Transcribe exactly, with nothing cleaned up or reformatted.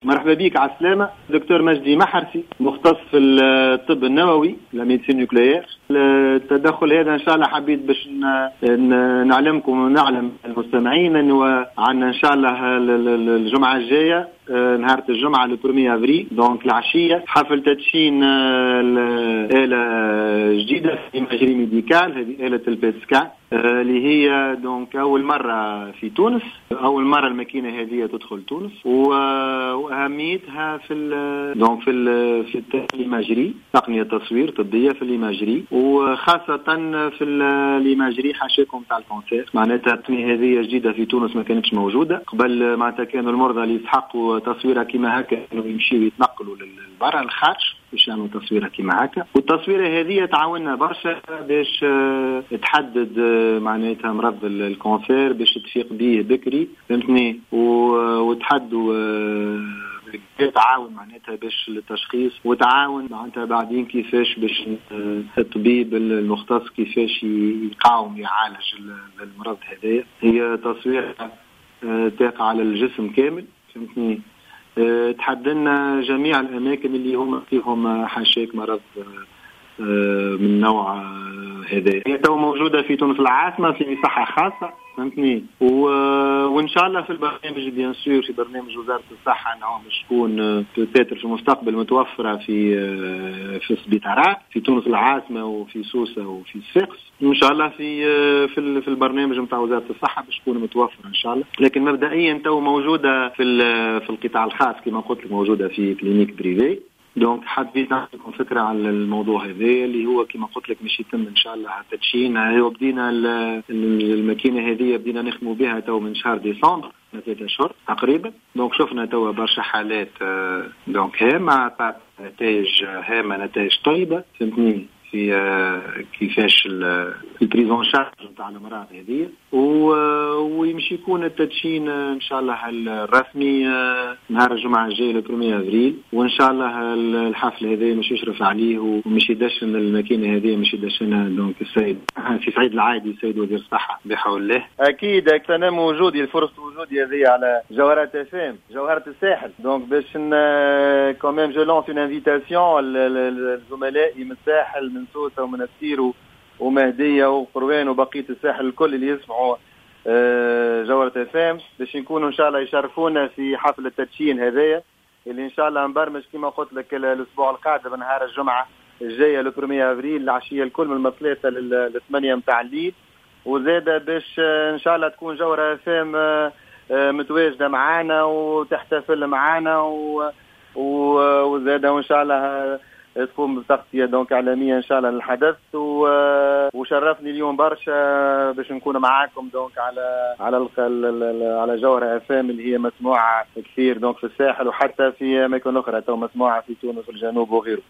مرحبا بك على السلامة. دكتور مجدي محرسي مختص في الطب النووي لا ميديسين نيوكليير. التدخل هذا إن شاء الله حبيت باش نعلمكم ونعلم المستمعين أنه عندنا إن شاء الله الجمعة الجاية نهار الجمعة البرومي أفريل دونك العشية حفل تدشين الآلة جديدة في مجري ميديكال. هذه آلة البيت سكان اللي هي دونك أول مرة في تونس، أول مرة الماكينة هذه تدخل تونس، وأهميتها في ال دونك في ال في الإيماجري، تقنية تصوير طبية في الإيماجري، وخاصة في الإيماجري حاشاكم تاع الكونسير. معناتها التقنية هذه جديدة في تونس ما كانتش موجودة قبل. معناتها كانوا المرضى اللي يسحقوا تصويرها كما هكا انه يمشيوا يتنقلوا للبرا الخارج باش يعملوا تصويرها كما هكا. والتصويره هذه تعاوننا برشا باش تحدد معناتها مرض الكونسير باش تفيق به بكري، فهمتني، وتحدوا تعاون معناتها باش التشخيص، وتعاون معناتها بعدين كيفاش باش الطبيب المختص كيفاش يقاوم يعالج المرض هذا. هي تصوير تقع على الجسم كامل، فهمتني. أه تحددنا جميع الأماكن اللي هم فيهم حاشاك مرض أه من نوع هذا. هي تو موجودة في تونس العاصمة في صحة خاصة، فهمتني. وإن شاء الله في البرنامج بيان سور في برنامج وزارة الصحة أنه باش تكون بيتر في المستقبل متوفرة في في السبيطارات في تونس العاصمة وفي سوسة وفي صفاقس. إن شاء الله في في في البرنامج نتاع وزارة الصحة باش تكون متوفرة إن شاء الله. لكن مبدئيا تو موجودة في في القطاع الخاص كما قلت لك، موجودة في كلينيك بريفي. دونك حبيت نعطيكم فكرة على الموضوع هذا اللي هو كما قلت لك مش يتم إن شاء الله تدشين. هو بدينا الماكينة هذه بدينا نخدموا بها تو من شهر ديسمبر ثلاثة أشهر تقريبا. دونك شفنا تو برشا حالات دونك هامة نتائج هامة نتائج طيبة، فهمتني، في كيفاش البريزون شارج نتاع الامراض هذه، ويمشي يكون التدشين ان شاء الله الرسمي نهار الجمعه الجاي البرومي افريل. وان شاء الله الحفل هذا مش يشرف عليه ومش يدشن الماكينه هذه، مش يدشنها دونك السيد في سعيد العايدي السيد وزير الصحه بحول الله. اكيد انا موجودي الفرصه وجودي هذه على جوهرة اف ام جوهرة الساحل. دونك باش كوميم جو لونس اون انفيتاسيون لزملائي من الساحل من سوسة ومن السير ومهدية وقروان وبقية الساحل الكل اللي يسمعوا جوهرة اف ام باش يكونوا ان شاء الله يشرفونا في حفل التدشين هذايا اللي ان شاء الله نبرمج كما قلت لك الاسبوع القادم نهار الجمعة الجاية البرومي افريل العشية الكل من الثلاثة للثمانية متاع الليل. وزادة باش ان شاء الله تكون جوهرة اف ام متواجدة معانا وتحتفل معانا، وزادة وان شاء الله تقوم بتغطية دونك إعلامية إن شاء الله للحدث. وشرفني اليوم برشا باش نكون معاكم دونك على على على جوهرة اف ام اللي هي مسموعة كثير دونك في الساحل وحتى في أماكن أخرى، تو مسموعة في تونس والجنوب وغيره.